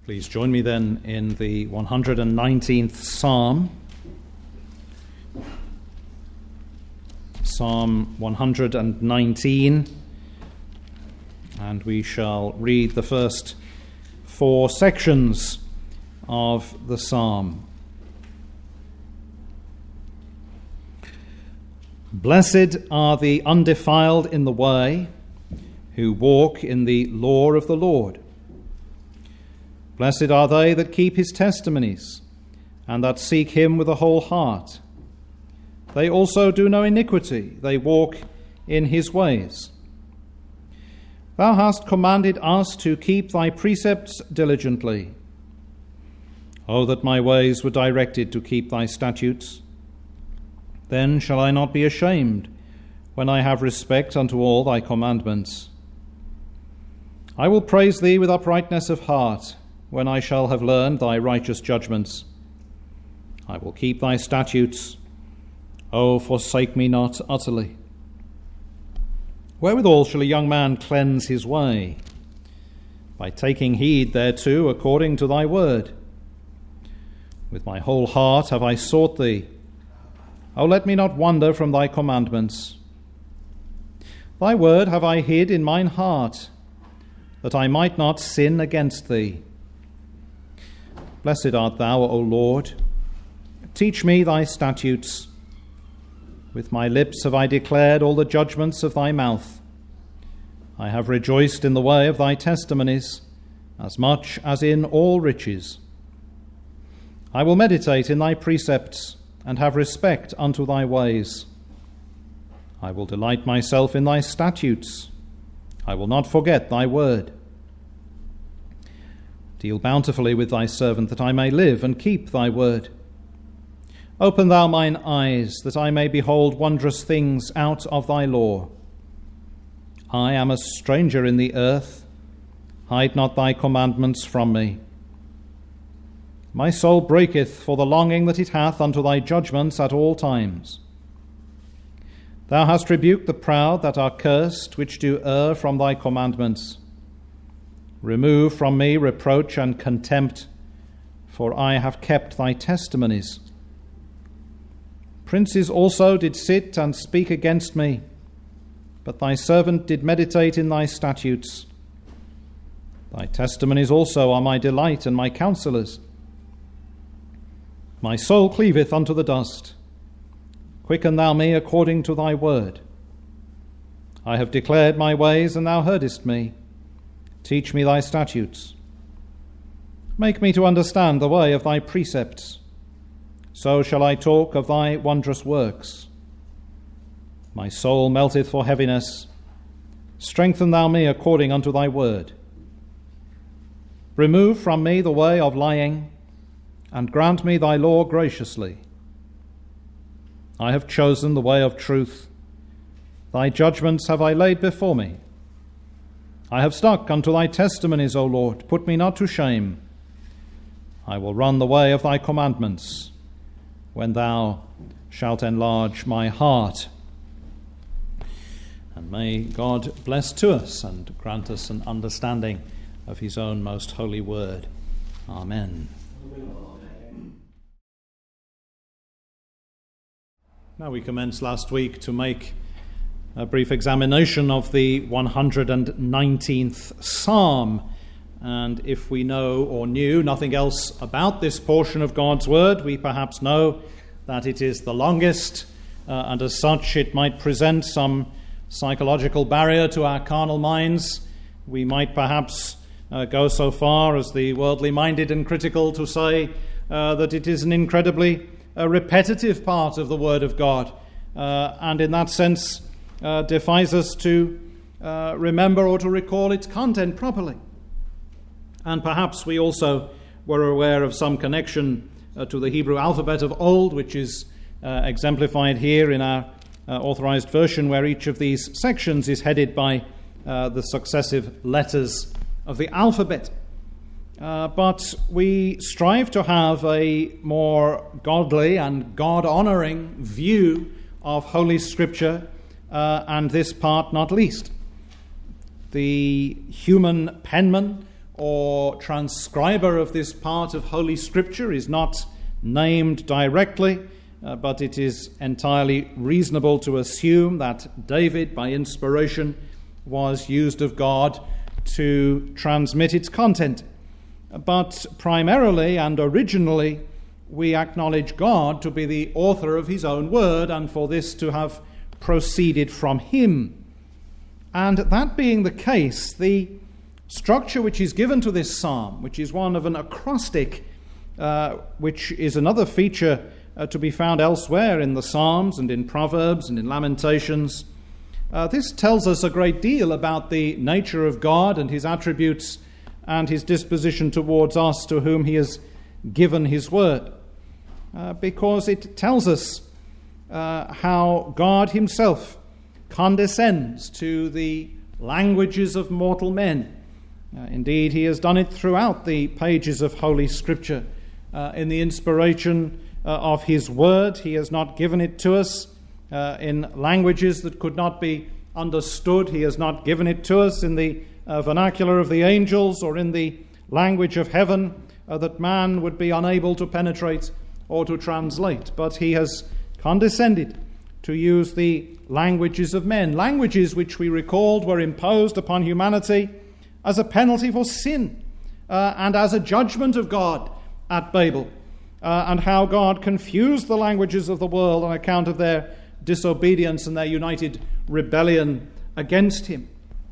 Please join me then in the 119th Psalm. Psalm 119, and we shall read the first four sections of the psalm. Blessed are the undefiled in the way, who walk in the law of the Lord. Blessed are they that keep his testimonies, and that seek him with a whole heart. They also do no iniquity, they walk in his ways. Thou hast commanded us to keep thy precepts diligently. O that my ways were directed to keep thy statutes. Then shall I not be ashamed, when I have respect unto all thy commandments. I will praise thee with uprightness of heart, when I shall have learned thy righteous judgments. I will keep thy statutes. O forsake me not utterly. Wherewithal shall a young man cleanse his way? By taking heed thereto according to thy word. With my whole heart have I sought thee. O let me not wander from thy commandments. Thy word have I hid in mine heart, that I might not sin against thee. Blessed art thou, O Lord. Teach me thy statutes. With my lips have I declared all the judgments of thy mouth. I have rejoiced in the way of thy testimonies, as much as in all riches. I will meditate in thy precepts, and have respect unto thy ways. I will delight myself in thy statutes. I will not forget thy word. Deal bountifully with thy servant, that I may live and keep thy word. Open thou mine eyes, that I may behold wondrous things out of thy law. I am a stranger in the earth. Hide not thy commandments from me. My soul breaketh for the longing that it hath unto thy judgments at all times. Thou hast rebuked the proud that are cursed, which do err from thy commandments. Remove from me reproach and contempt, for I have kept thy testimonies. Princes also did sit and speak against me, but thy servant did meditate in thy statutes. Thy testimonies also are my delight and my counselors. My soul cleaveth unto the dust. Quicken thou me according to thy word. I have declared my ways, and thou heardest me. Teach me thy statutes. Make me to understand the way of thy precepts. So shall I talk of thy wondrous works. My soul melteth for heaviness. Strengthen thou me according unto thy word. Remove from me the way of lying, and grant me thy law graciously. I have chosen the way of truth. Thy judgments have I laid before me. I have stuck unto thy testimonies, O Lord. Put me not to shame. I will run the way of thy commandments, when thou shalt enlarge my heart. And may God bless to us and grant us an understanding of his own most holy word. Amen. Now we commenced last week to make a brief examination of the 119th Psalm. And if we know or knew nothing else about this portion of God's word, we perhaps know that it is the longest, and as such it might present some psychological barrier to our carnal minds. We might perhaps go so far as the worldly minded and critical to say that it is an incredibly repetitive part of the Word of God, and in that sense defies us to remember or to recall its content properly. And perhaps we also were aware of some connection to the Hebrew alphabet of old, which is exemplified here in our authorized version, where each of these sections is headed by the successive letters of the alphabet. But we strive to have a more godly and God-honoring view of Holy Scripture, and this part not least. The human penman or transcriber of this part of Holy Scripture is not named directly, but it is entirely reasonable to assume that David, by inspiration, was used of God to transmit its content. But primarily and originally, we acknowledge God to be the author of his own word, and for this to have proceeded from him. And that being the case, the structure which is given to this psalm, which is one of an acrostic, which is another feature to be found elsewhere in the Psalms and in Proverbs and in Lamentations, this tells us a great deal about the nature of God and his attributes and his disposition towards us to whom he has given his word, because it tells us how God himself condescends to the languages of mortal men. Indeed, he has done it throughout the pages of Holy Scripture. In the inspiration of his word, he has not given it to us in languages that could not be understood. He has not given it to us in the vernacular of the angels or in the language of heaven that man would be unable to penetrate or to translate. But he has condescended to use the languages of men, languages which we recalled were imposed upon humanity as a penalty for sin and as a judgment of God at Babel, and how God confused the languages of the world on account of their disobedience and their united rebellion against him.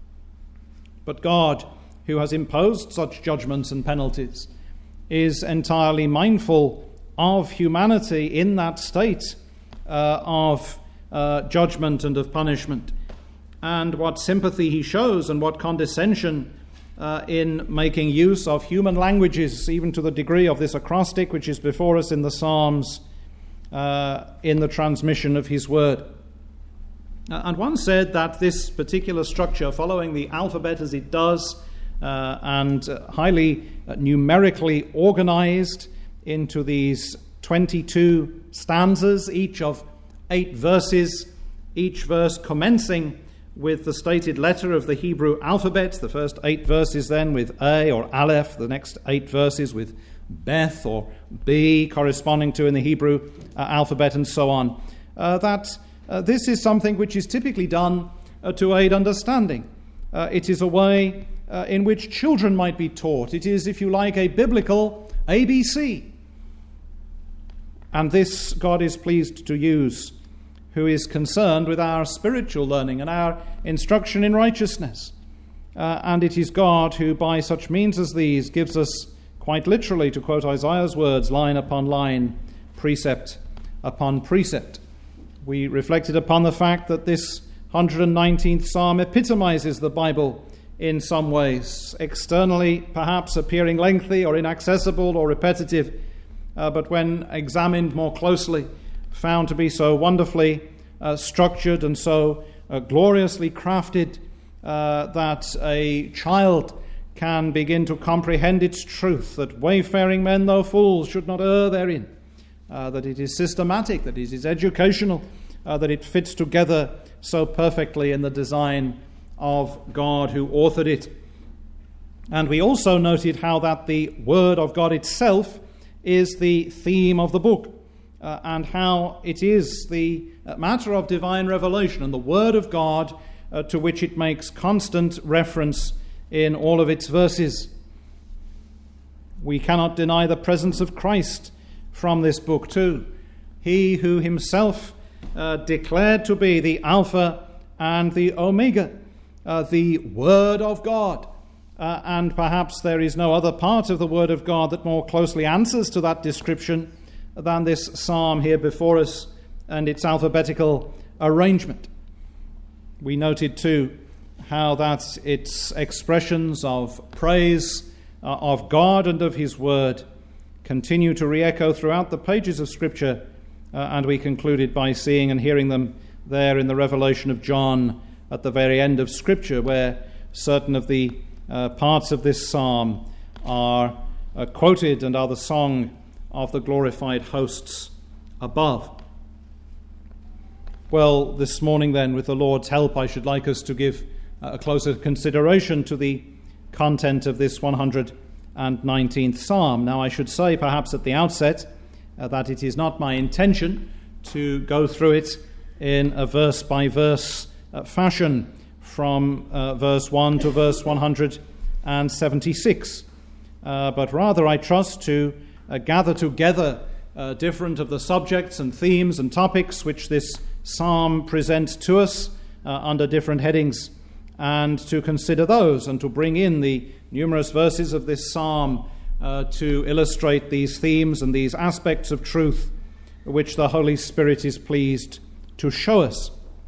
But God, who has imposed such judgments and penalties, is entirely mindful of humanity in that state of judgment and of punishment. And what sympathy he shows and what condescension in making use of human languages, even to the degree of this acrostic which is before us in the Psalms, in the transmission of his word. And one said that this particular structure, following the alphabet as it does, and highly numerically organized into these 22 stanzas, each of 8 verses, each verse commencing with the stated letter of the Hebrew alphabet, the first 8 verses then with A or Aleph, the next 8 verses with Beth or B, corresponding to in the Hebrew alphabet, and so on. This is something which is typically done to aid understanding. It is a way in which children might be taught. It is, if you like, a biblical ABC. And this God is pleased to use, who is concerned with our spiritual learning and our instruction in righteousness. And it is God who, by such means as these, gives us, quite literally, to quote Isaiah's words, line upon line, precept upon precept. We reflected upon the fact that this 119th Psalm epitomizes the Bible in some ways, externally perhaps appearing lengthy or inaccessible or repetitive, but when examined more closely, found to be so wonderfully structured and so gloriously crafted that a child can begin to comprehend its truth, that wayfaring men, though fools, should not err therein, that it is systematic, that it is educational, that it fits together so perfectly in the design of God who authored it. And we also noted how that the Word of God itself is the theme of the book, and how it is the matter of divine revelation and the Word of God to which it makes constant reference in all of its verses. We cannot deny the presence of Christ from this book too. He who himself declared to be the Alpha and the Omega, the Word of God. And perhaps there is no other part of the Word of God that more closely answers to that description than this psalm here before us and its alphabetical arrangement. We noted too how that its expressions of praise of God and of his word continue to re-echo throughout the pages of Scripture, and we concluded by seeing and hearing them there in the revelation of John at the very end of Scripture, where certain of the parts of this psalm are quoted and are the song of the glorified hosts above. Well, this morning then, with the Lord's help, I should like us to give a closer consideration to the content of this 119th Psalm. Now, I should say perhaps at the outset that it is not my intention to go through it in a verse-by-verse fashion from verse 1 to verse 176, but rather I trust to gather together different of the subjects and themes and topics which this psalm presents to us under different headings, and to consider those and to bring in the numerous verses of this psalm to illustrate these themes and these aspects of truth which the Holy Spirit is pleased to show us.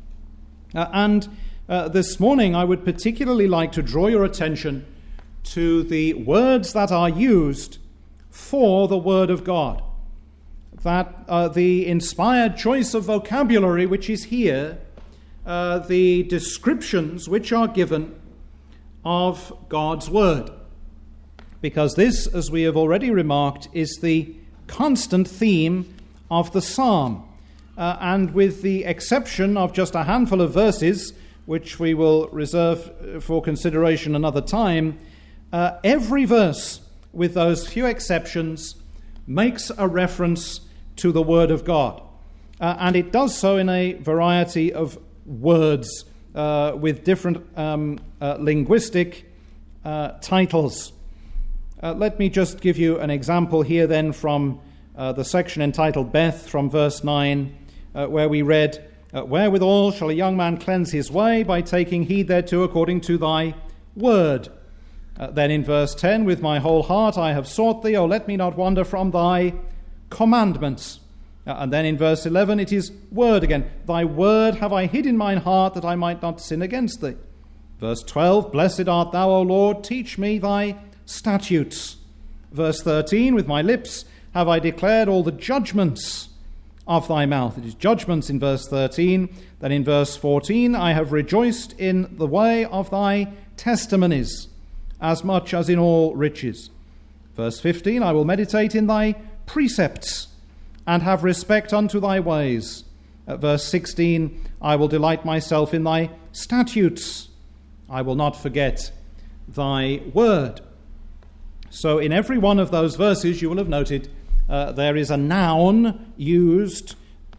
And this morning I would particularly like to draw your attention to the words that are used for the Word of God. That the inspired choice of vocabulary which is here, the descriptions which are given of God's Word. Because this, as we have already remarked, is the constant theme of the psalm. And with the exception of just a handful of verses, which we will reserve for consideration another time, every verse, with those few exceptions, makes a reference to the Word of God. And it does so in a variety of words with different linguistic titles. Let me just give you an example here then from the section entitled Beth, from verse 9, where we read, "Wherewithal shall a young man cleanse his way? By taking heed thereto according to thy word." Then in verse 10, "With my whole heart I have sought thee, O let me not wander from thy commandments." And then in verse 11 it is word again. "Thy word have I hid in mine heart, that I might not sin against thee." Verse 12, "Blessed art thou, O Lord, teach me thy statutes." Verse 13, "With my lips have I declared all the judgments of thy mouth." It is judgments in verse 13. Then in verse 14, "I have rejoiced in the way of thy testimonies, as much as in all riches." Verse 15, "I will meditate in thy precepts, and have respect unto thy ways." Verse 16, "I will delight myself in thy statutes. I will not forget thy word." So in every one of those verses, you will have noted, there is a noun used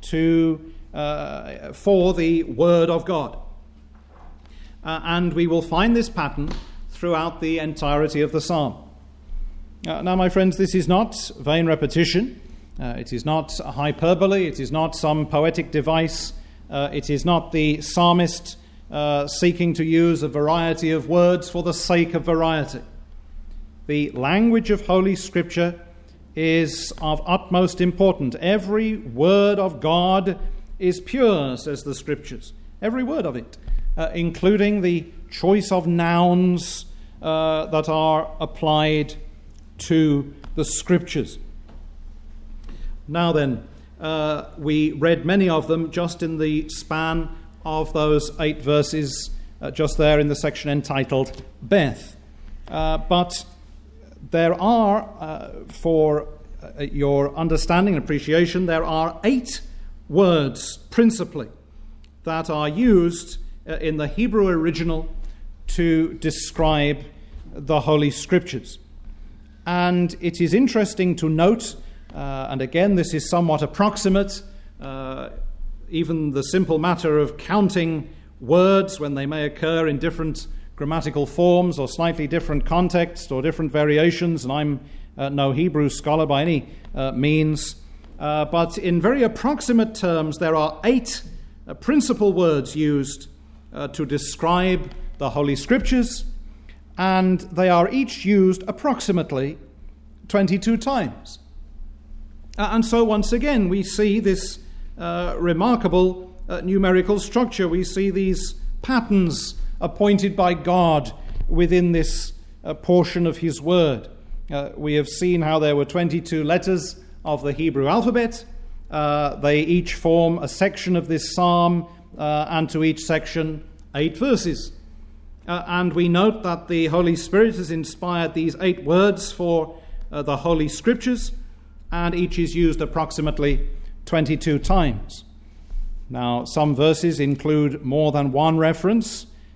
for the Word of God. And we will find this pattern throughout the entirety of the psalm. Now, my friends, this is not vain repetition. It is not hyperbole. It is not some poetic device. It is not the psalmist seeking to use a variety of words for the sake of variety. The language of Holy Scripture is of utmost importance. Every word of God is pure, says the Scriptures. Every word of it, including the choice of nouns that are applied to the Scriptures. Now then, we read many of them just in the span of those 8 verses, just there in the section entitled Beth. But there are, for your understanding and appreciation, there are 8 words principally that are used in the Hebrew original to describe the Holy Scriptures. And it is interesting to note, and again this is somewhat approximate, even the simple matter of counting words when they may occur in different grammatical forms or slightly different contexts or different variations, and I'm no Hebrew scholar by any means, but in very approximate terms there are 8 principal words used to describe the Holy Scriptures, and they are each used approximately 22 times. And so once again we see this remarkable numerical structure. We see these patterns appointed by God within this portion of his word. We have seen how there were 22 letters of the Hebrew alphabet. They each form a section of this psalm, and to each section 8 verses. And we note that the Holy Spirit has inspired these 8 words for the Holy Scriptures, and each is used approximately 22 times. Now, some verses include more than one reference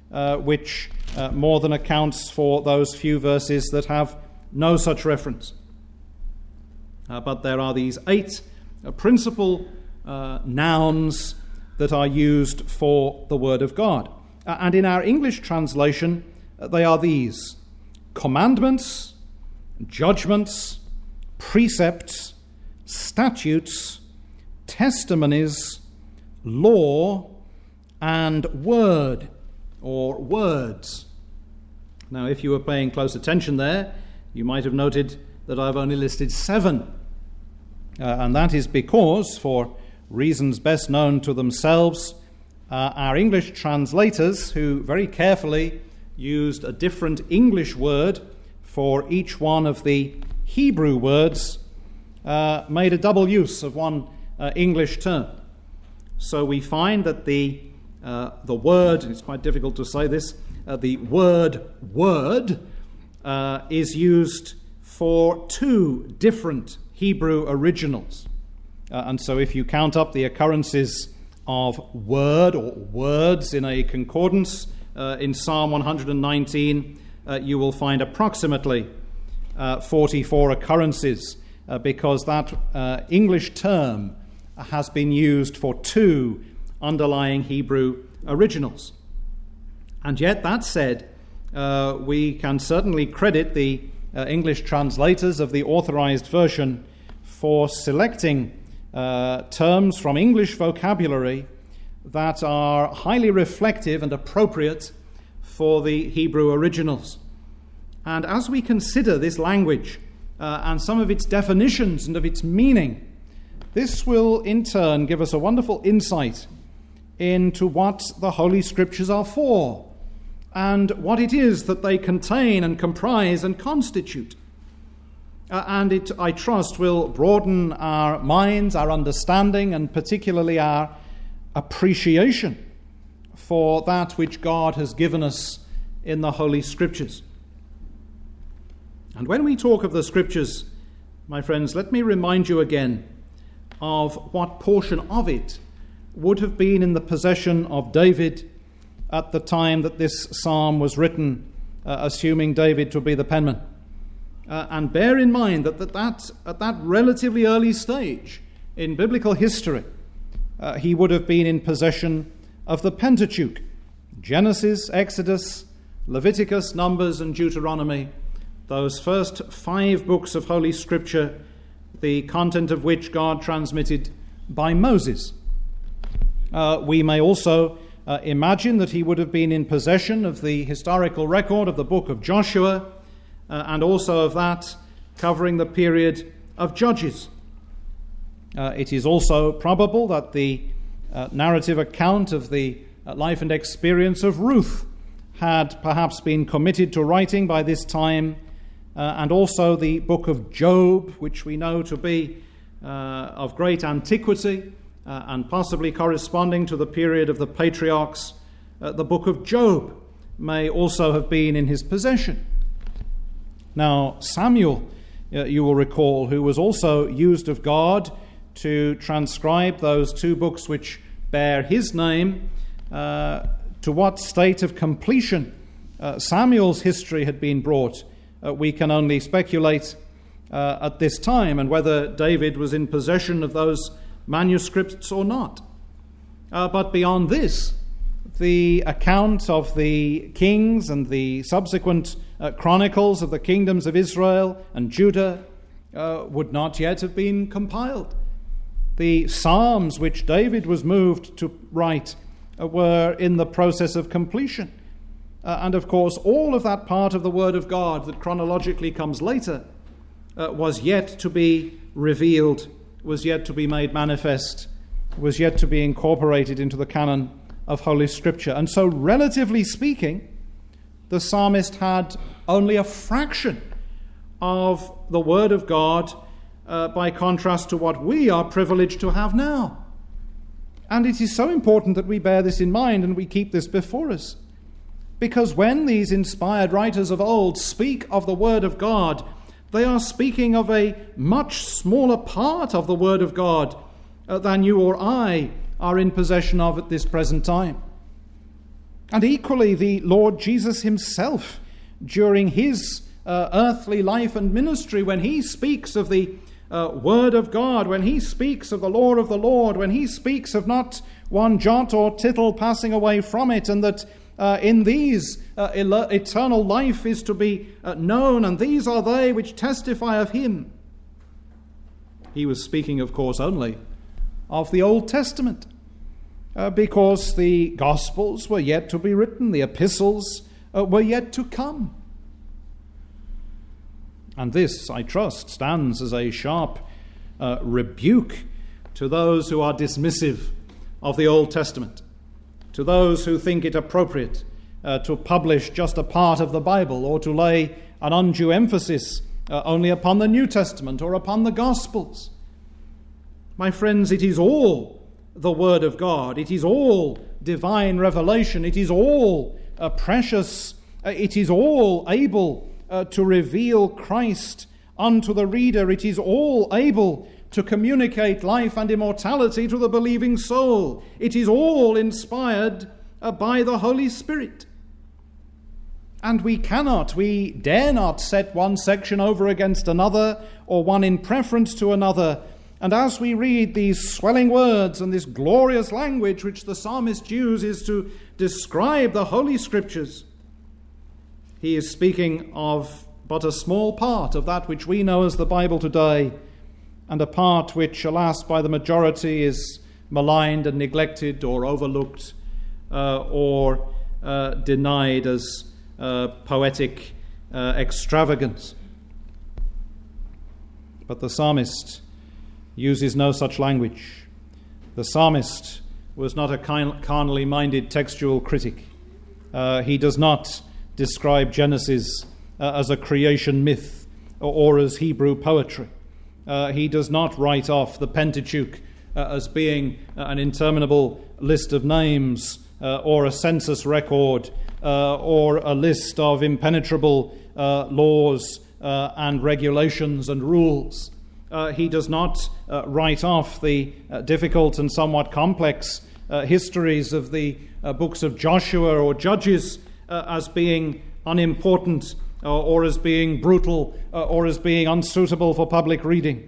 which more than accounts for those few verses that have no such reference. But there are these 8 principal nouns that are used for the Word of God. And in our English translation, they are these: commandments, judgments, precepts, statutes, testimonies, law, and word, or words. Now, if you were paying close attention there, you might have noted that I've only listed 7. And that is because, for reasons best known to themselves, our English translators, who very carefully used a different English word for each one of the Hebrew words, made a double use of one English term. So we find that the word, it's quite difficult to say this, the word is used for 2 different Hebrew originals. And so if you count up the occurrences of word or words in a concordance in Psalm 119, you will find approximately 44 occurrences, because that English term has been used for 2 underlying Hebrew originals. And yet, that said, we can certainly credit the English translators of the Authorized Version for selecting terms from English vocabulary that are highly reflective and appropriate for the Hebrew originals. And as we consider this language and some of its definitions and of its meaning, this will in turn give us a wonderful insight into what the Holy Scriptures are for and what it is that they contain and comprise and constitute. And it, I trust, will broaden our minds, our understanding, and particularly our appreciation for that which God has given us in the Holy Scriptures. And when we talk of the Scriptures, my friends, let me remind you again of what portion of it would have been in the possession of David at the time that this psalm was written, assuming David to be the penman. And bear in mind that at that relatively early stage in biblical history, he would have been in possession of the Pentateuch: Genesis, Exodus, Leviticus, Numbers, and Deuteronomy, those first 5 books of Holy Scripture, the content of which God transmitted by Moses. We may also imagine that he would have been in possession of the historical record of the book of Joshua, and also of that covering the period of Judges. It is also probable that the narrative account of the life and experience of Ruth had perhaps been committed to writing by this time, and also the book of Job, which we know to be of great antiquity and possibly corresponding to the period of the patriarchs. The book of Job may also have been in his possession. Now, Samuel, you will recall, who was also used of God to transcribe those 2 books which bear his name, to what state of completion Samuel's history had been brought, we can only speculate at this time, and whether David was in possession of those manuscripts or not. But beyond this, the account of the kings and the subsequent chronicles of the kingdoms of Israel and Judah would not yet have been compiled. The Psalms which David was moved to write were in the process of completion. And of course, all of that part of the Word of God that chronologically comes later was yet to be revealed, was yet to be made manifest, was yet to be incorporated into the canon of Holy Scripture. And so, relatively speaking, the psalmist had only a fraction of the Word of God by contrast to what we are privileged to have now. And it is so important that we bear this in mind and we keep this before us. Because when these inspired writers of old speak of the Word of God, they are speaking of a much smaller part of the Word of God than you or I are in possession of at this present time. And equally, the Lord Jesus himself, during his earthly life and ministry, when he speaks of the Word of God, when he speaks of the law of the Lord, when he speaks of not one jot or tittle passing away from it, and that in these eternal life is to be known, and these are they which testify of him. He was speaking, of course, only of the Old Testament, because the Gospels were yet to be written, the epistles were yet to come. And this, I trust, stands as a sharp rebuke to those who are dismissive of the Old Testament, to those who think it appropriate to publish just a part of the Bible, or to lay an undue emphasis only upon the New Testament or upon the Gospels. My friends, it is all the Word of God. It is all divine revelation. It is all precious. It is all able to reveal Christ unto the reader. It is all able to communicate life and immortality to the believing soul. It is all inspired by the Holy Spirit. And we dare not set one section over against another, or one in preference to another. And as we read these swelling words and this glorious language which the psalmist uses to describe the Holy Scriptures, he is speaking of but a small part of that which we know as the Bible today, and a part which, alas, by the majority is maligned and neglected or overlooked or denied as poetic extravagance. But the psalmist uses no such language. The psalmist was not a carnally minded textual critic. He does not describe Genesis as a creation myth or as Hebrew poetry. He does not write off the Pentateuch as being an interminable list of names or a census record or a list of impenetrable laws and regulations and rules. He does not write off the difficult and somewhat complex histories of the books of Joshua or Judges as being unimportant or as being brutal or as being unsuitable for public reading.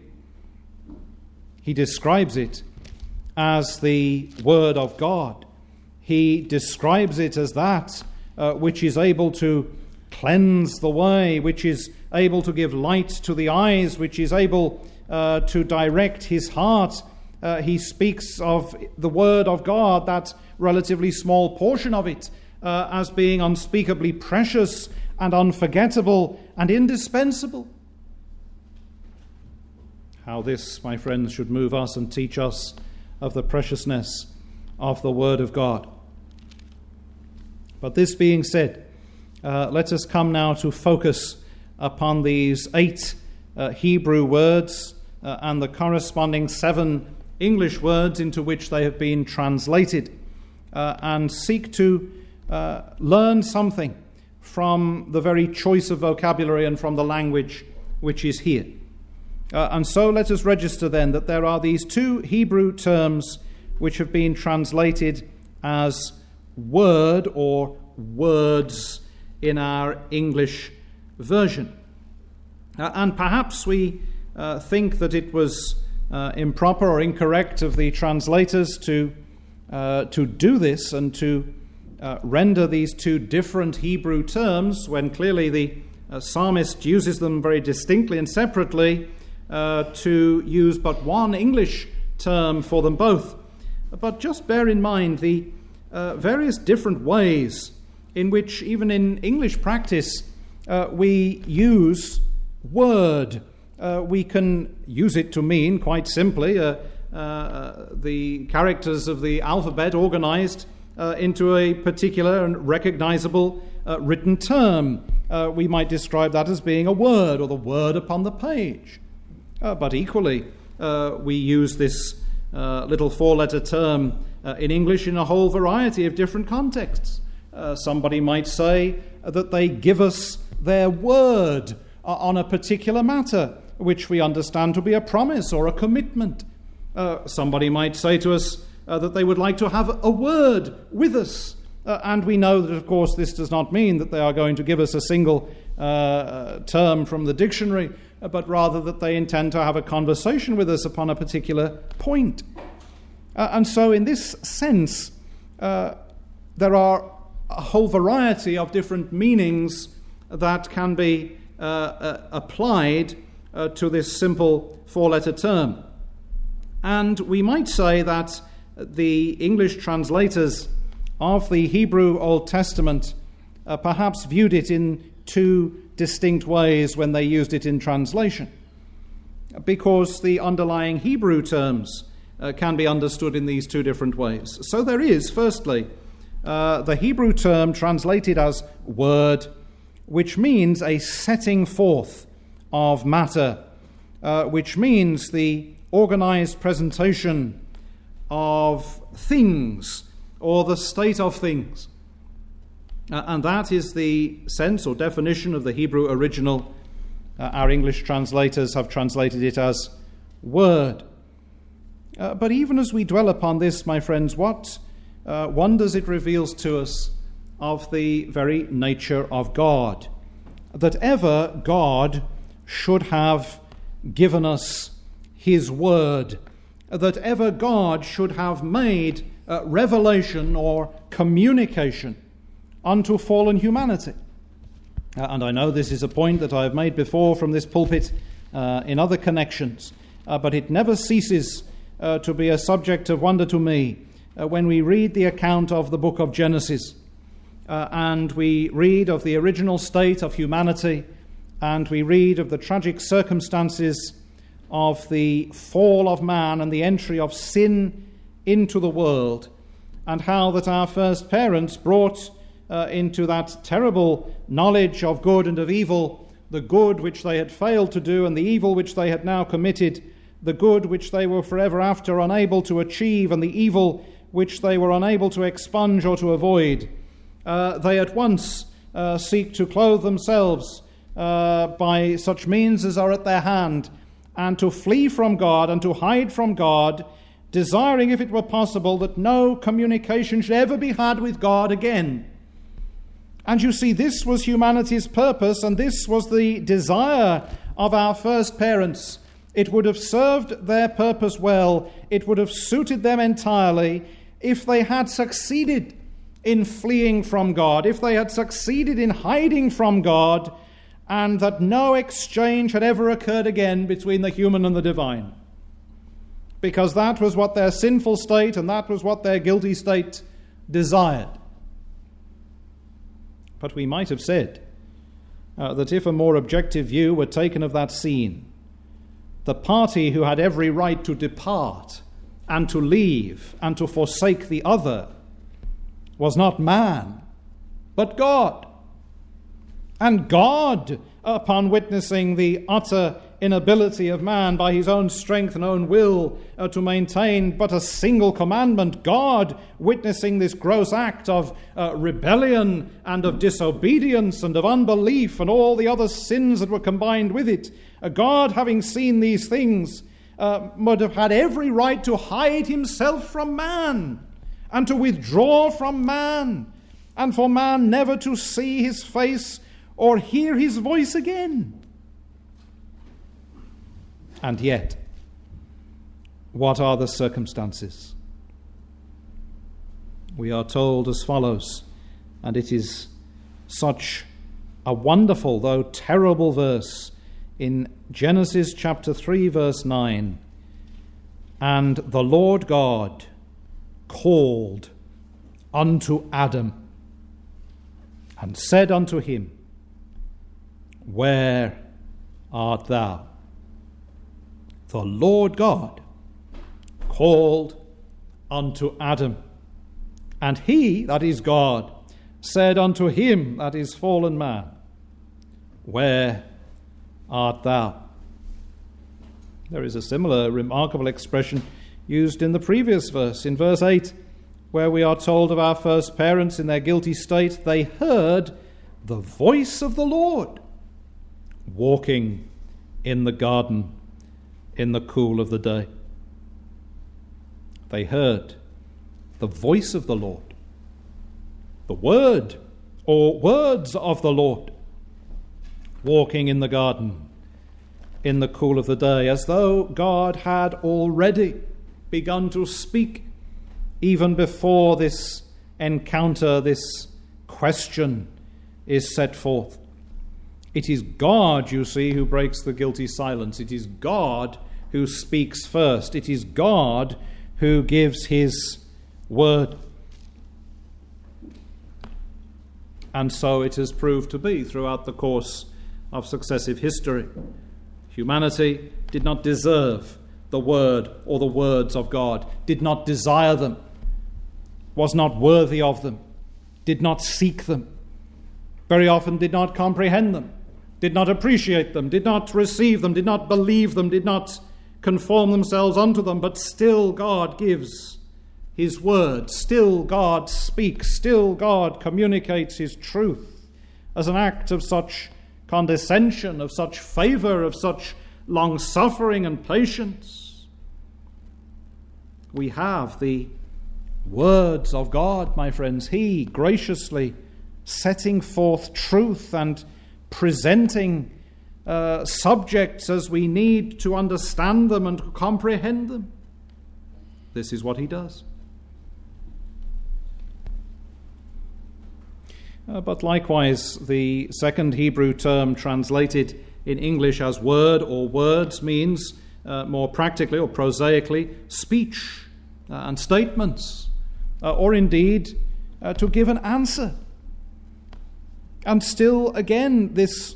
He describes it as the Word of God. He describes it as that which is able to cleanse the way, which is able to give light to the eyes, which is able to direct his heart. He speaks of the Word of God, that relatively small portion of it, as being unspeakably precious and unforgettable and indispensable. How this, my friends, should move us and teach us of the preciousness of the Word of God. But this being said, let us come now to focus upon these 8 Hebrew words and the corresponding 7 English words into which they have been translated, and seek to learn something from the very choice of vocabulary and from the language which is here. And so let us register then that there are these 2 Hebrew terms which have been translated as word or words in our English version. And perhaps we think that it was improper or incorrect of the translators to do this and to render these 2 different Hebrew terms when clearly the psalmist uses them very distinctly and separately, to use but one English term for them both. But just bear in mind the various different ways in which, even in English practice, we use word. We can use it to mean, quite simply, the characters of the alphabet organized into a particular and recognizable written term. We might describe that as being a word, or the word upon the page. But equally, we use this little 4-letter term in English in a whole variety of different contexts. Somebody might say that they give us their word on a particular matter, which we understand to be a promise or a commitment. Somebody might say to us that they would like to have a word with us And we know that, of course, this does not mean that they are going to give us a single term from the dictionary, but rather that they intend to have a conversation with us upon a particular point. And so in this sense, there are a whole variety of different meanings that can be applied to this simple four-letter term. And we might say that the English translators of the Hebrew Old Testament perhaps viewed it in two distinct ways when they used it in translation, because the underlying Hebrew terms can be understood in these two different ways. So there is, firstly, the Hebrew term translated as word, which means a setting forth of matter, which means the organized presentation of things or the state of things. And that is the sense or definition of the Hebrew original. Our English translators have translated it as word. But even as we dwell upon this, my friends, what wonders it reveals to us of the very nature of God. That ever God should have given us his word. That ever God should have made revelation or communication unto fallen humanity. And I know this is a point that I have made before from this pulpit in other connections, but it never ceases to be a subject of wonder to me when we read the account of the book of Genesis, and we read of the original state of humanity, and we read of the tragic circumstances of the fall of man and the entry of sin into the world, and how that our first parents brought into that terrible knowledge of good and of evil, the good which they had failed to do and the evil which they had now committed, the good which they were forever after unable to achieve and the evil which they were unable to expunge or to avoid. They at once seek to clothe themselves by such means as are at their hand, and to flee from God and to hide from God, desiring, if it were possible, that no communication should ever be had with God again. And you see, this was humanity's purpose, and this was the desire of our first parents. It would have served their purpose well, it would have suited them entirely if they had succeeded in fleeing from God, if they had succeeded in hiding from God, and that no exchange had ever occurred again between the human and the divine. Because that was what their sinful state and that was what their guilty state desired. But we might have said that if a more objective view were taken of that scene, the party who had every right to depart and to leave and to forsake the other was not man, but God. And God, upon witnessing the utter inability of man by his own strength and own will to maintain but a single commandment, God witnessing this gross act of rebellion and of disobedience and of unbelief and all the other sins that were combined with it, God, having seen these things, would have had every right to hide himself from man and to withdraw from man, and for man never to see his face or hear his voice again. And yet, what are the circumstances? We are told as follows, and it is such a wonderful though terrible verse in Genesis chapter 3 verse 9. And the Lord God called unto Adam and said unto him, Where art thou? The Lord God called unto Adam, and he, that is God, said unto him, that is fallen man, Where art thou? There is a similar remarkable expression used in the previous verse, in verse 8, where we are told of our first parents in their guilty state, they heard the voice of the Lord walking in the garden in the cool of the day. They heard the voice of the Lord. the word or words of the Lord, walking in the garden in the cool of the day, as though God had already begun to speak even before this encounter, this question is set forth. It is God, you see, who breaks the guilty silence. It is God who speaks first. It is God who gives his word. And so it has proved to be throughout the course of successive history. Humanity did not deserve the word or the words of God, did not desire them, was not worthy of them, did not seek them, very often did not comprehend them, did not appreciate them, did not receive them, did not believe them, did not conform themselves unto them, but still God gives his word, still God speaks, still God communicates his truth as an act of such condescension, of such favor, of such long-suffering and patience. We have the words of God, my friends, he graciously setting forth truth and presenting subjects as we need to understand them and to comprehend them. This is what he does. But likewise, the second Hebrew term translated in English as word or words means more practically or prosaically speech and statements, or indeed to give an answer. And still again, this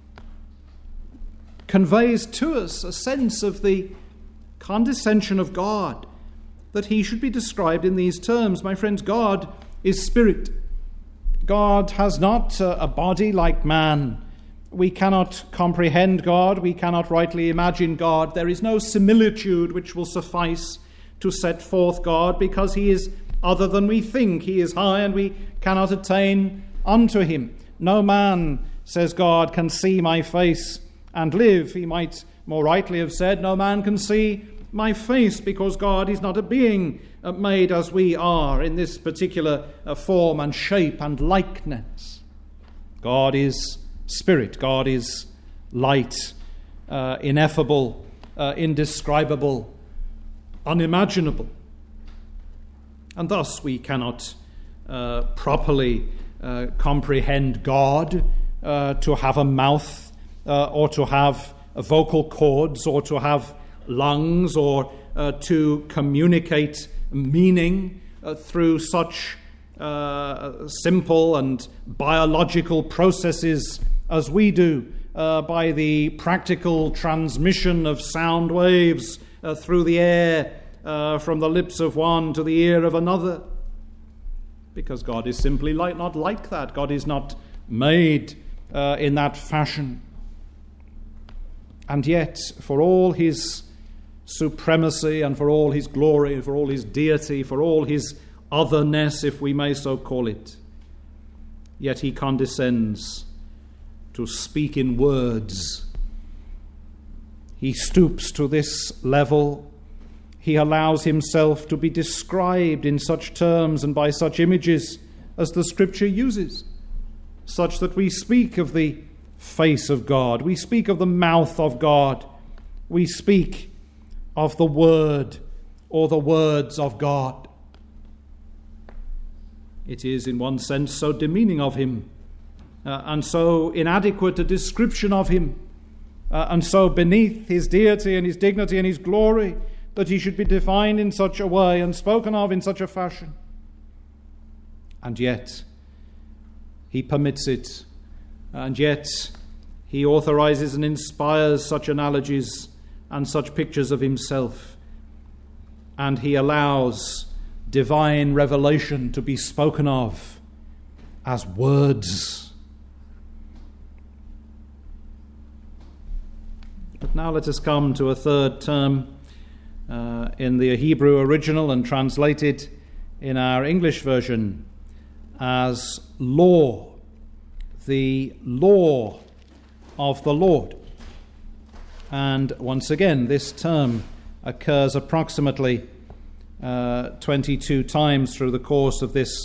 conveys to us a sense of the condescension of God, that he should be described in these terms. My friends, God is spirit. God has not a body like man. We cannot comprehend God. We cannot rightly imagine God. There is no similitude which will suffice to set forth God, because he is other than we think. He is high and we cannot attain unto him. No man, says God, can see my face and live. He might more rightly have said, no man can see my face, because God is not a being made as we are in this particular form and shape and likeness. God is spirit. God is light, ineffable, indescribable, unimaginable. And thus we cannot properly comprehend God, to have a mouth, or to have vocal cords, or to have lungs, or to communicate meaning through such simple and biological processes as we do, by the practical transmission of sound waves through the air, from the lips of one to the ear of another. Because God is simply not like that. God is not made in that fashion. And yet, for all his supremacy and for all his glory, for all his deity, for all his otherness, if we may so call it, yet he condescends to speak in words. He stoops to this level. He allows himself to be described in such terms and by such images as the Scripture uses, such that we speak of the face of God, we speak of the mouth of God, we speak of the word or the words of God. It is in one sense so demeaning of him, and so inadequate a description of him, and so beneath his deity and his dignity and his glory, that he should be defined in such a way and spoken of in such a fashion. And yet he permits it, and yet he authorizes and inspires such analogies and such pictures of himself, and he allows divine revelation to be spoken of as words. But now let us come to a third term in the Hebrew original and translated in our English version as law, the law of the Lord. And once again, this term occurs approximately 22 times through the course of this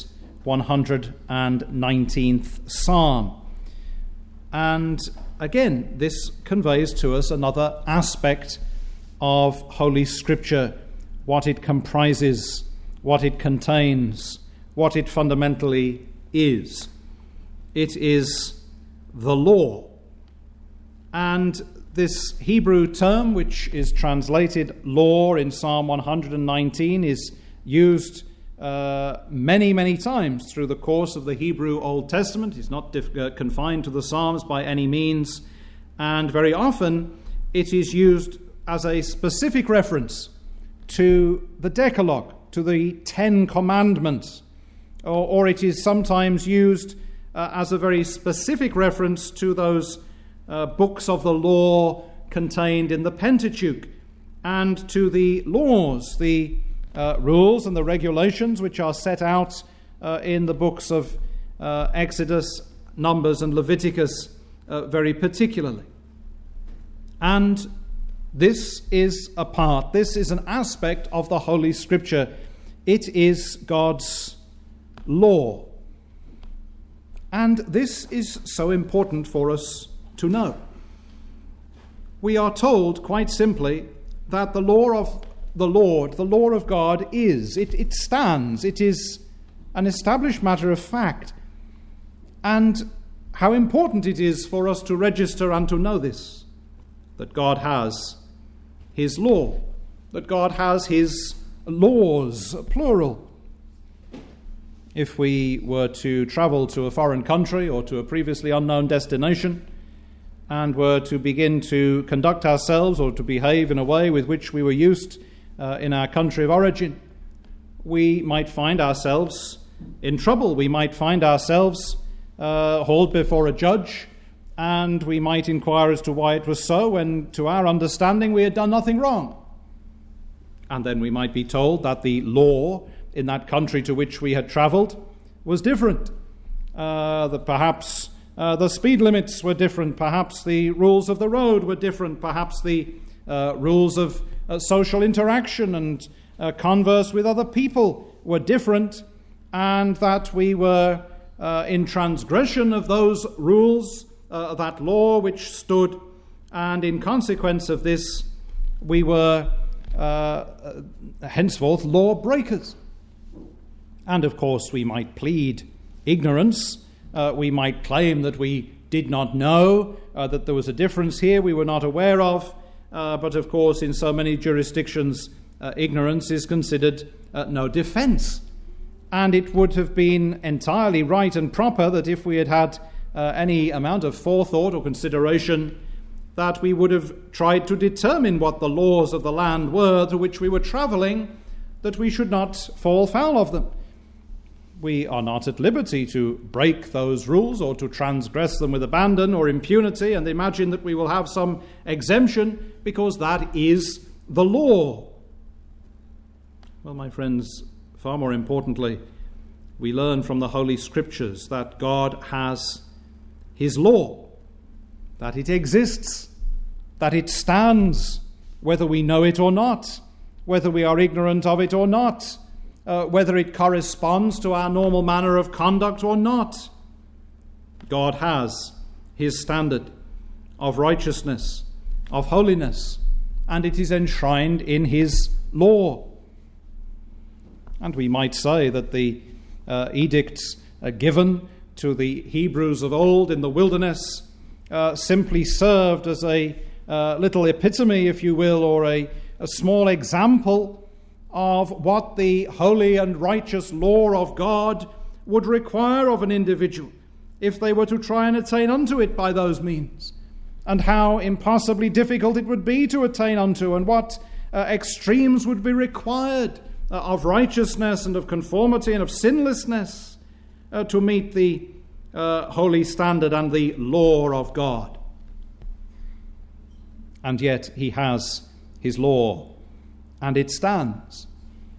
119th Psalm. And again, this conveys to us another aspect of Holy Scripture, what it comprises, what it contains, what it fundamentally is. It is the law. And this Hebrew term, which is translated law in Psalm 119, is used many, many times through the course of the Hebrew Old Testament. It's not confined to the Psalms by any means. And very often it is used as a specific reference to the Decalogue, to the Ten Commandments. Or it is sometimes used as a very specific reference to those books of the law contained in the Pentateuch, and to the laws, the rules and the regulations which are set out in the books of Exodus, Numbers and Leviticus very particularly. And this is an aspect of the Holy Scripture. It is God's law. And this is so important for us to know. We are told quite simply that the law of the Lord, the law of God it stands, it is an established matter of fact. And how important it is for us to register and to know this, that God has his law, that God has his laws, plural. If we were to travel to a foreign country or to a previously unknown destination and were to begin to conduct ourselves or to behave in a way with which we were used in our country of origin, we might find ourselves in trouble. We might find ourselves hauled before a judge, and we might inquire as to why it was so, when to our understanding we had done nothing wrong. And then we might be told that the law in that country to which we had travelled was different. That perhaps the speed limits were different, perhaps the rules of the road were different, perhaps the rules of social interaction and converse with other people were different, and that we were in transgression of those rules, that law which stood, and in consequence of this we were henceforth law breakers. And of course we might plead ignorance, we might claim that we did not know, that there was a difference here we were not aware of, but of course in so many jurisdictions ignorance is considered no defence. And it would have been entirely right and proper that if we had had any amount of forethought or consideration, that we would have tried to determine what the laws of the land were to which we were travelling, that we should not fall foul of them. We are not at liberty to break those rules or to transgress them with abandon or impunity and imagine that we will have some exemption, because that is the law. Well, my friends, far more importantly, we learn from the Holy Scriptures that God has his law, that it exists, that it stands, whether we know it or not, whether we are ignorant of it or not, whether it corresponds to our normal manner of conduct or not. God has his standard of righteousness, of holiness, and it is enshrined in his law. And we might say that the edicts given to the Hebrews of old in the wilderness simply served as a little epitome, if you will, or a small example of what the holy and righteous law of God would require of an individual if they were to try and attain unto it by those means, and how impossibly difficult it would be to attain unto, and what extremes would be required of righteousness and of conformity and of sinlessness to meet the holy standard and the law of God. And yet he has his law, and it stands.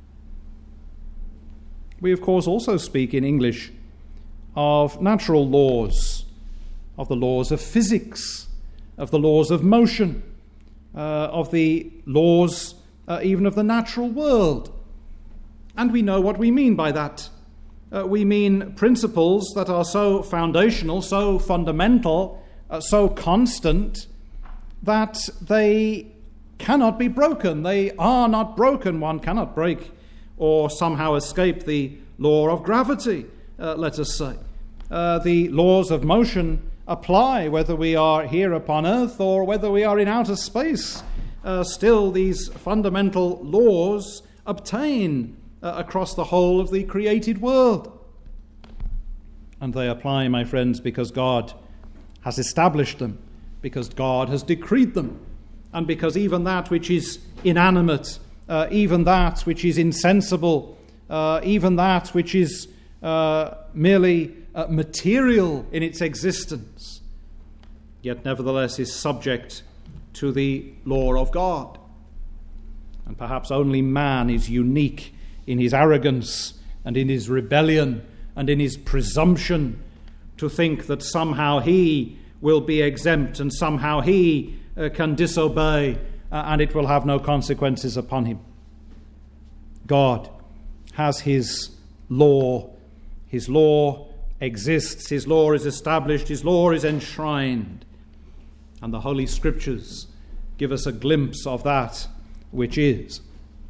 We, of course, also speak in English of natural laws, of the laws of physics, of the laws of motion, of the laws even of the natural world. And we know what we mean by that. We mean principles that are so foundational, so fundamental, so constant, that they cannot be broken. They are not broken. One cannot break or somehow escape the law of gravity, let us say. The laws of motion apply whether we are here upon earth or whether we are in outer space. Still, these fundamental laws obtain across the whole of the created world. And they apply, my friends, because God has established them, because God has decreed them, and because even that which is inanimate, even that which is insensible, even that which is merely material in its existence, yet nevertheless is subject to the law of God. And perhaps only man is unique in his arrogance and in his rebellion and in his presumption to think that somehow he will be exempt and somehow he can disobey and it will have no consequences upon him. God has his law. His law exists. His law is established. His law is enshrined. And the Holy Scriptures give us a glimpse of that which is.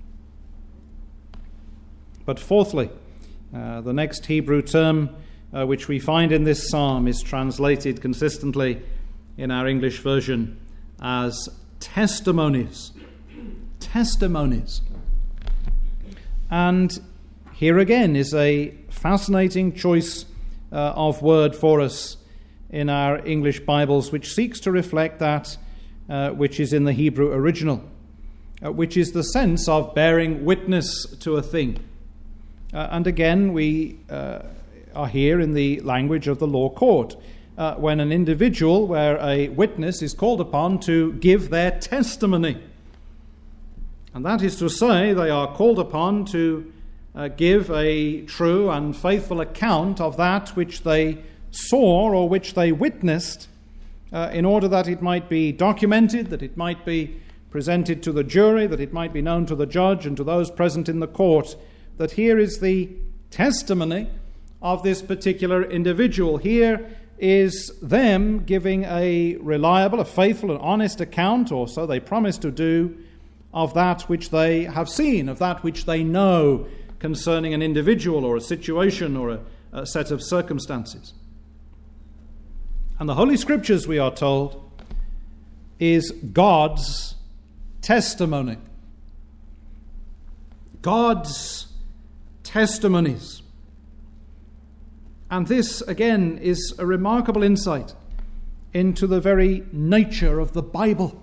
But fourthly, the next Hebrew term which we find in this psalm is translated consistently in our English version as testimonies. Testimonies. And here again is a fascinating choice of word for us in our English Bibles, which seeks to reflect that which is in the Hebrew original, which is the sense of bearing witness to a thing. And again, we are here in the language of the law court, when an individual, where a witness is called upon to give their testimony. And that is to say, they are called upon to give a true and faithful account of that which they saw or which they witnessed, in order that it might be documented, that it might be presented to the jury, that it might be known to the judge and to those present in the court, that here is the testimony of this particular individual. Here is them giving a reliable, a faithful, and honest account, or so they promise to do, of that which they have seen, of that which they know concerning an individual or a situation or a set of circumstances. And the Holy Scriptures, we are told, is God's testimony. God's testimonies. And this, again, is a remarkable insight into the very nature of the Bible.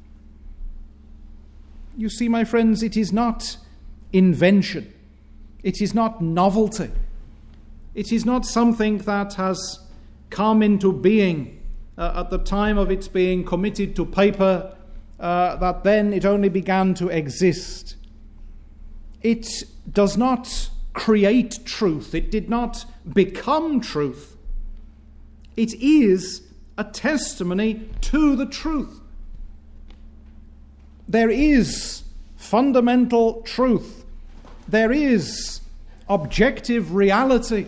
You see, my friends, it is not invention. It is not novelty. It is not something that has come into being at the time of its being committed to paper, that then it only began to exist. It does not create truth. It did not become truth. It is a testimony to the truth. There is fundamental truth. There is objective reality.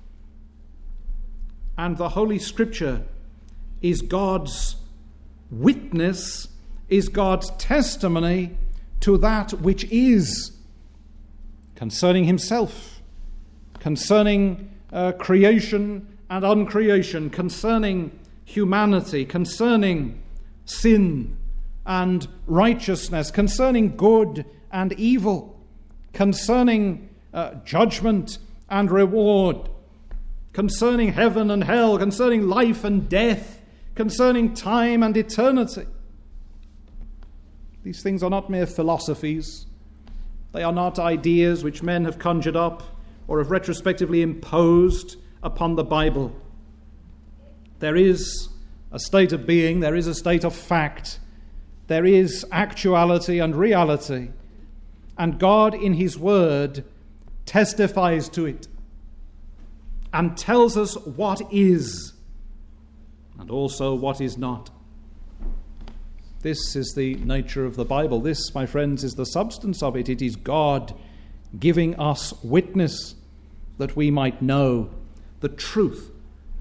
And the Holy Scripture is God's witness, is God's testimony to that which is, concerning himself, concerning creation and uncreation, concerning humanity, concerning sin and righteousness, concerning good and evil, concerning judgment and reward, concerning heaven and hell, concerning life and death, concerning time and eternity. These things are not mere philosophies. They are not ideas which men have conjured up or have retrospectively imposed upon the Bible. There is a state of being, there is a state of fact, there is actuality and reality, and God in his word testifies to it and tells us what is and also what is not. This is the nature of the Bible. This, my friends, is the substance of it. It is God giving us witness that we might know the truth.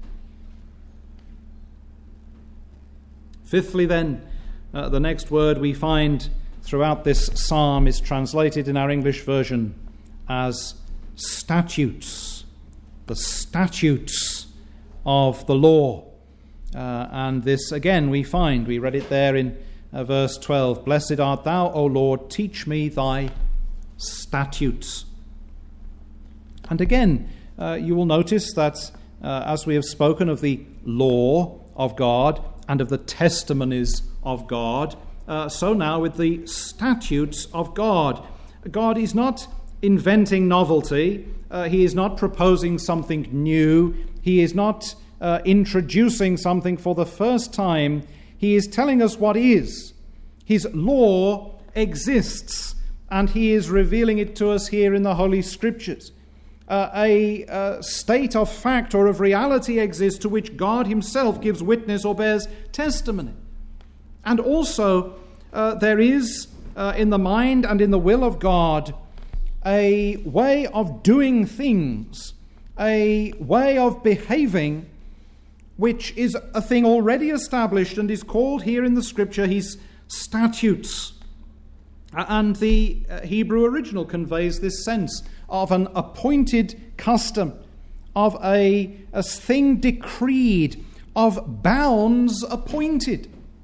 Fifthly, then, the next word we find throughout this psalm is translated in our English version as statutes, the statutes of the law. And this again we read it there in verse 12, "Blessed art thou, O Lord, teach me thy statutes." And again, you will notice that as we have spoken of the law of God and of the testimonies of God, so now with the statutes of God. God is not inventing novelty. He is not proposing something new. He is not introducing something for the first time. He is telling us what is. His law exists, and he is revealing it to us here in the Holy Scriptures. A state of fact or of reality exists to which God himself gives witness or bears testimony. And also there is in the mind and in the will of God a way of doing things, a way of behaving, which is a thing already established and is called here in the Scripture his statutes. And the Hebrew original conveys this sense of an appointed custom, of a thing decreed, of bounds appointed.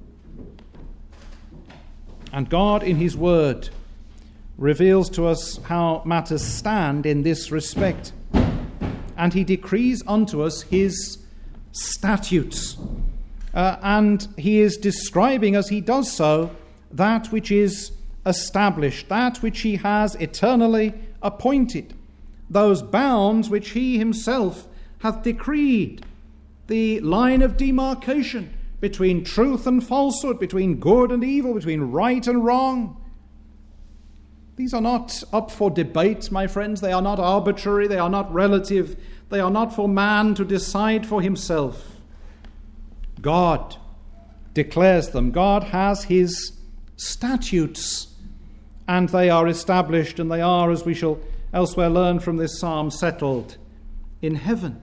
And God in his word reveals to us how matters stand in this respect. And he decrees unto us his statutes. And he is describing as he does so that which is established, that which he has eternally appointed, those bounds which he himself hath decreed, the line of demarcation between truth and falsehood, between good and evil, between right and wrong. These are not up for debate, my friends. They are not arbitrary. They are not relative. They are not for man to decide for himself. God declares them. God has his statutes, and they are established, and they are, as we shall elsewhere learn from this psalm, settled in heaven.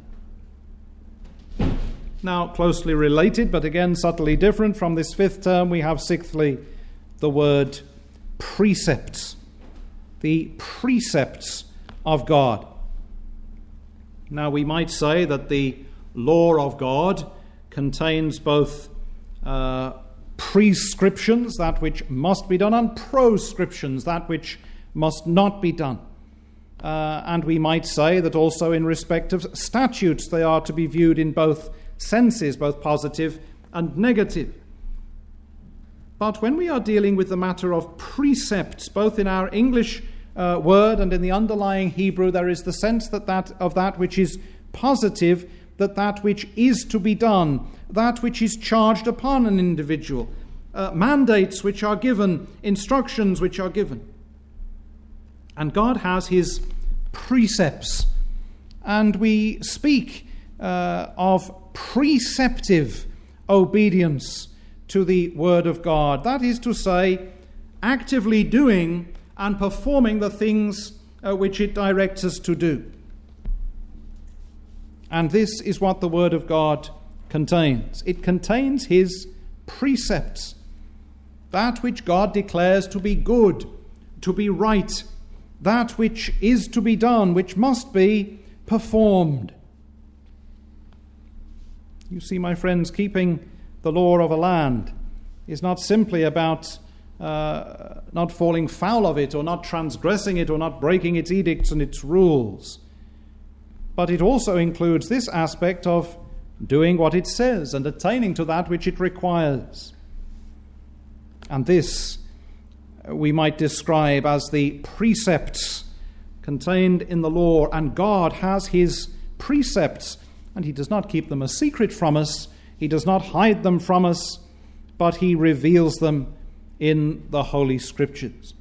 Now, closely related, but again subtly different from this fifth term, we have sixthly the word precepts. The precepts of God. Now, we might say that the law of God contains both prescriptions, that which must be done, and proscriptions, that which must not be done. And we might say that also in respect of statutes, they are to be viewed in both senses, both positive and negative. But when we are dealing with the matter of precepts, both in our English word and in the underlying Hebrew, there is the sense that which is positive, that which is to be done, that which is charged upon an individual, mandates which are given, instructions which are given. And God has his precepts, and we speak of preceptive obedience to the word of God. That is to say, actively doing and performing the things which it directs us to do. And this is what the word of God contains. It contains his precepts, that which God declares to be good, to be right, that which is to be done, which must be performed. You see, my friends, keeping the law of a land is not simply about not falling foul of it, or not transgressing it, or not breaking its edicts and its rules. But it also includes this aspect of doing what it says and attaining to that which it requires. And this we might describe as the precepts contained in the law. And God has his precepts, and he does not keep them a secret from us. He does not hide them from us, but he reveals them in the Holy Scriptures.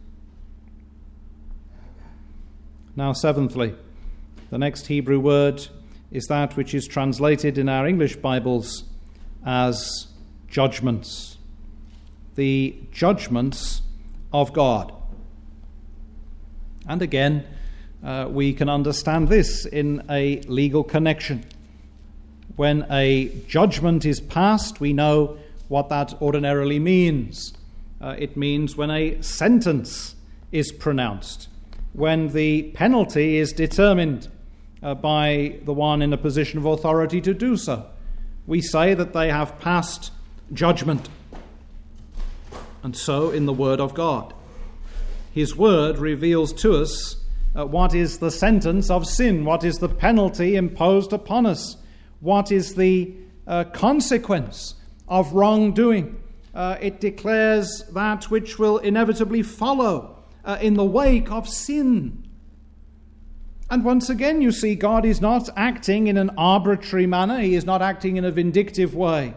Now, seventhly, the next Hebrew word is that which is translated in our English Bibles as judgments. The judgments of God. And again, we can understand this in a legal connection. When a judgment is passed, we know what that ordinarily means. It means when a sentence is pronounced, when the penalty is determined by the one in a position of authority to do so. We say that they have passed judgment. And so in the Word of God, His Word reveals to us what is the sentence of sin, what is the penalty imposed upon us, what is the consequence of wrongdoing. It declares that which will inevitably follow in the wake of sin. And once again, you see, God is not acting in an arbitrary manner. He is not acting in a vindictive way.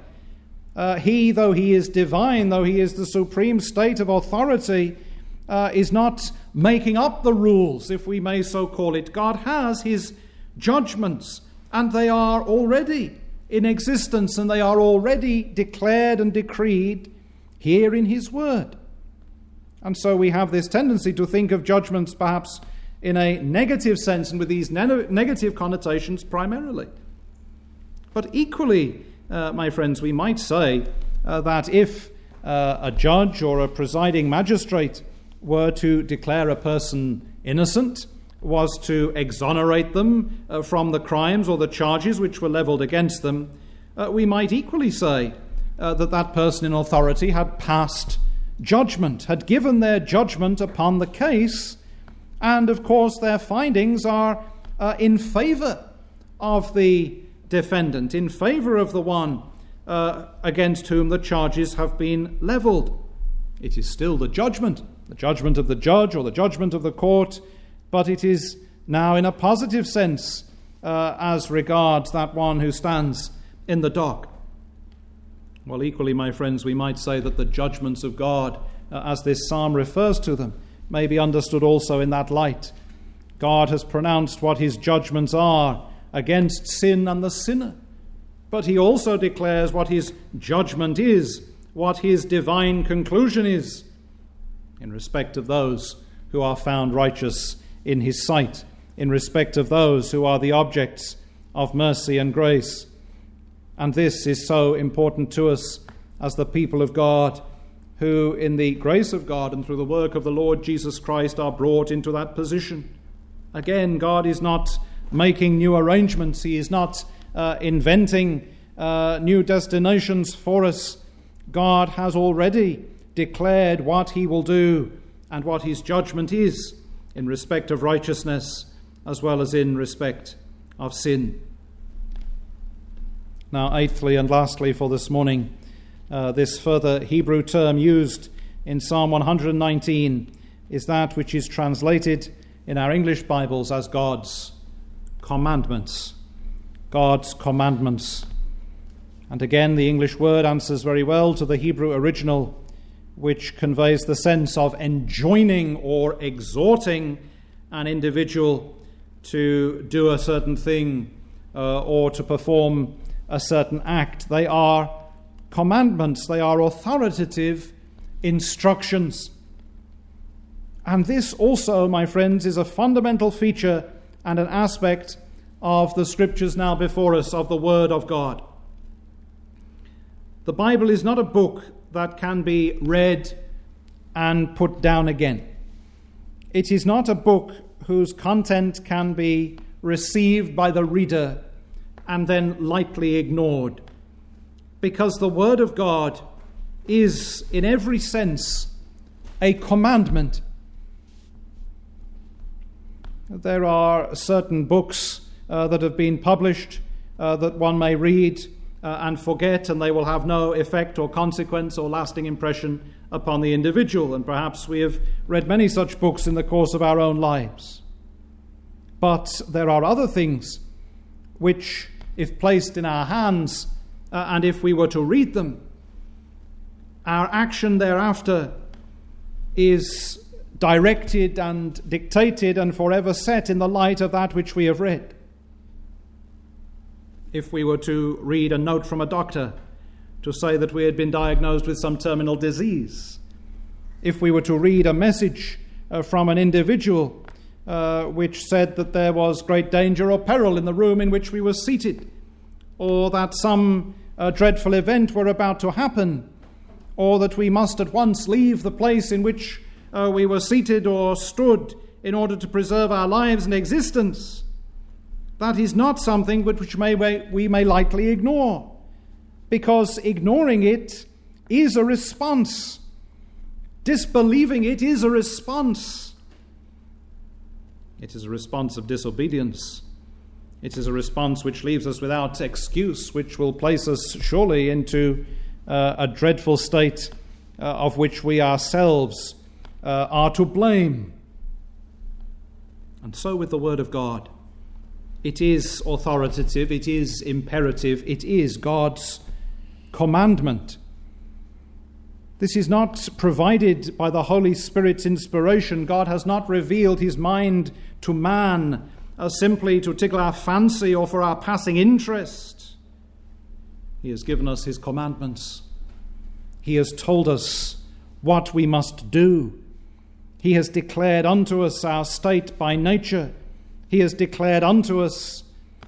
He, though He is divine, though He is the supreme state of authority, is not making up the rules, if we may so call it. God has His judgments, and they are already in existence, and they are already declared and decreed here in His Word. And so we have this tendency to think of judgments perhaps in a negative sense and with these negative connotations primarily. But equally, my friends, we might say that if a judge or a presiding magistrate were to declare a person innocent, was to exonerate them from the crimes or the charges which were levelled against them, we might equally say that that person in authority had passed judgment, had given their judgment upon the case, and of course their findings are in favour of the defendant, in favour of the one against whom the charges have been levelled. It is still the judgment of the judge or the judgment of the court, but it is now in a positive sense as regards that one who stands in the dock. Well, equally, my friends, we might say that the judgments of God, as this psalm refers to them, may be understood also in that light. God has pronounced what His judgments are against sin and the sinner, but He also declares what His judgment is, what His divine conclusion is, in respect of those who are found righteous in His sight, in respect of those who are the objects of mercy and grace. And this is so important to us as the people of God, who in the grace of God and through the work of the Lord Jesus Christ are brought into that position. Again, God is not making new arrangements. He is not inventing new destinations for us. God has already declared what He will do and what His judgment is in respect of righteousness as well as in respect of sin. Now, eighthly and lastly for this morning, this further Hebrew term used in Psalm 119 is that which is translated in our English Bibles as God's commandments. God's commandments. And again, the English word answers very well to the Hebrew original, which conveys the sense of enjoining or exhorting an individual to do a certain thing or to perform a certain act. They are commandments, they are authoritative instructions. And this also, my friends, is a fundamental feature and an aspect of the Scriptures now before us, of the Word of God. The Bible is not a book that can be read and put down again. It is not a book whose content can be received by the reader and then lightly ignored, because the Word of God is, in every sense, a commandment. There are certain books that have been published that one may read and forget, and they will have no effect or consequence or lasting impression upon the individual. And perhaps we have read many such books in the course of our own lives. But there are other things which, if placed in our hands, and if we were to read them, our action thereafter is directed and dictated and forever set in the light of that which we have read. If we were to read a note from a doctor to say that we had been diagnosed with some terminal disease, if we were to read a message from an individual which said that there was great danger or peril in the room in which we were seated, or that some dreadful event were about to happen, or that we must at once leave the place in which we were seated or stood in order to preserve our lives and existence. That is not something which we may lightly ignore, because ignoring it is a response. Disbelieving it is a response. It is a response of disobedience. It is a response which leaves us without excuse, which will place us surely into a dreadful state of which we ourselves are to blame. And so with the Word of God. It is authoritative, it is imperative, it is God's commandment. This is not provided by the Holy Spirit's inspiration. God has not revealed his mind to man simply to tickle our fancy or for our passing interest. He has given us his commandments. He has told us what we must do. He has declared unto us our state by nature. He has declared unto us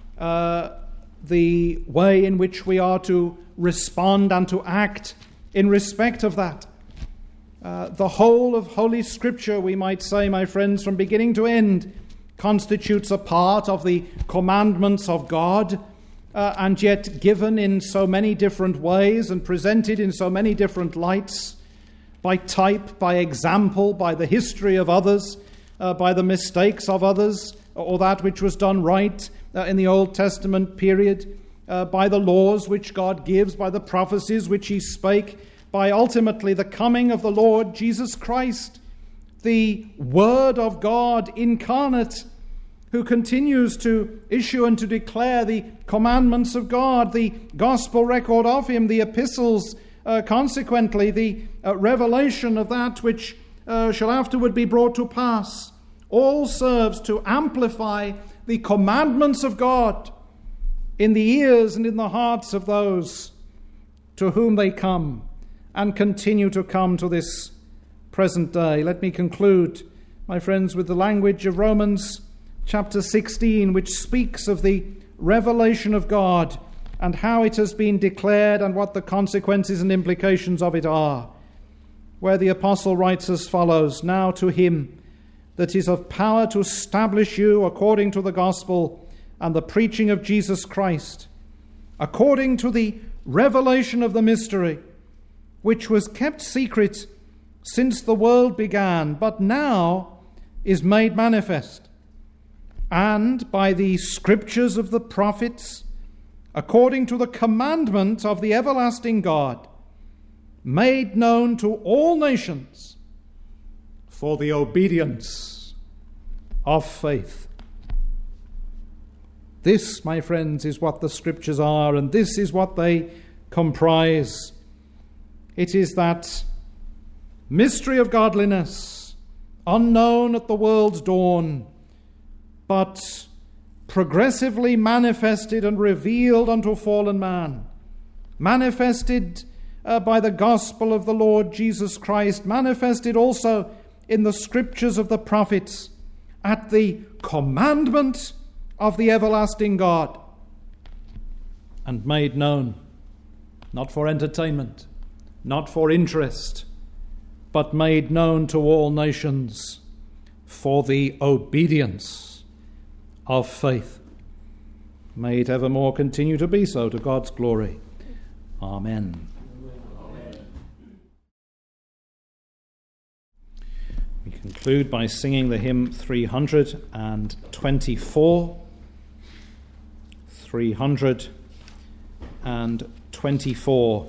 the way in which we are to respond and to act in respect of that. The whole of Holy Scripture, we might say, my friends, from beginning to end, constitutes a part of the commandments of God, and yet given in so many different ways and presented in so many different lights, by type, by example, by the history of others, by the mistakes of others, or that which was done right in the Old Testament period, by the laws which God gives, by the prophecies which he spake, by ultimately the coming of the Lord Jesus Christ, the Word of God incarnate, who continues to issue and to declare the commandments of God, the gospel record of him, the epistles, consequently the revelation of that which shall afterward be brought to pass, all serves to amplify the commandments of God in the ears and in the hearts of those to whom they come and continue to come to this present day. Let me conclude, my friends, with the language of Romans chapter 16, which speaks of the revelation of God and how it has been declared and what the consequences and implications of it are, where the apostle writes as follows: "Now to him that is of power to establish you according to the gospel and the preaching of Jesus Christ, according to the revelation of the mystery, which was kept secret since the world began, but now is made manifest, and by the scriptures of the prophets, according to the commandment of the everlasting God, made known to all nations for the obedience of faith." This, my friends, is what the Scriptures are, and this is what they comprise. It is that mystery of godliness, unknown at the world's dawn, but progressively manifested and revealed unto fallen man, manifested by the gospel of the Lord Jesus Christ, manifested also in the scriptures of the prophets, at the commandment of the everlasting God, and made known, not for entertainment, not for interest, but made known to all nations for the obedience of faith. May it evermore continue to be so, to God's glory. Amen. We conclude by singing the hymn 324. 324.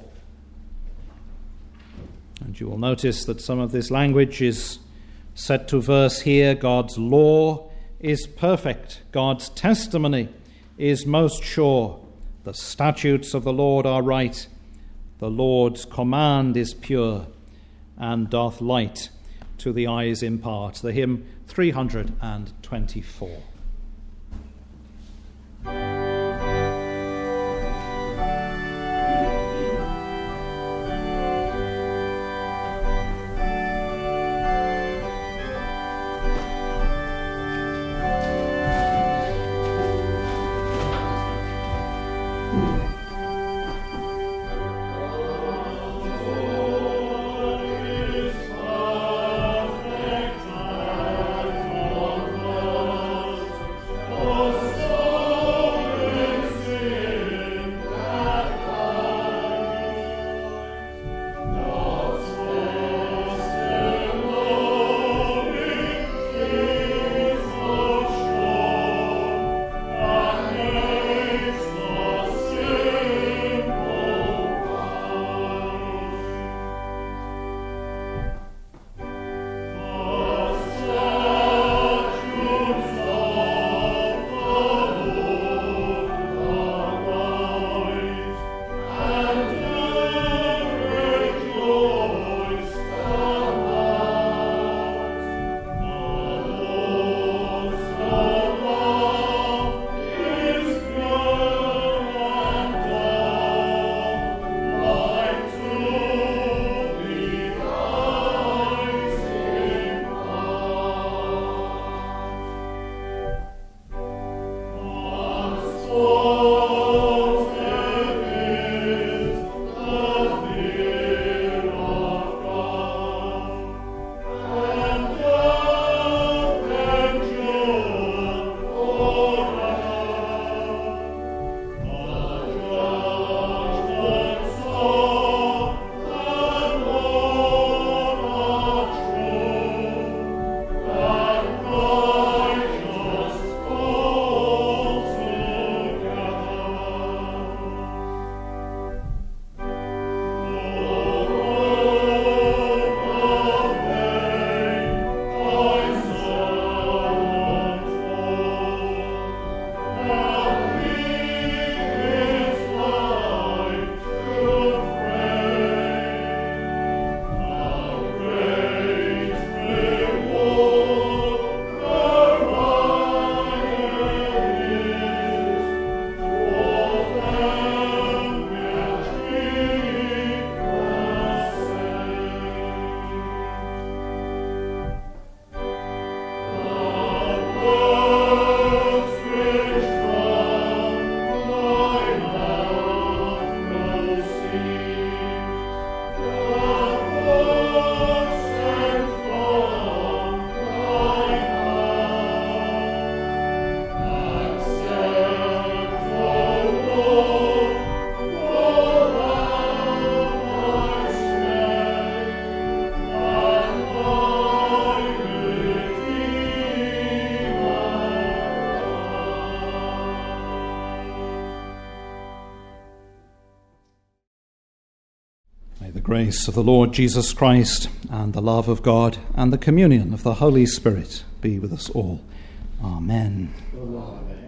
And you will notice that some of this language is set to verse here. God's law is perfect. God's testimony is most sure. The statutes of the Lord are right. The Lord's command is pure, and doth light to the eyes impart. The hymn 324. grace of the Lord Jesus Christ, and the love of God, and the communion of the Holy Spirit be with us all. Amen. Amen.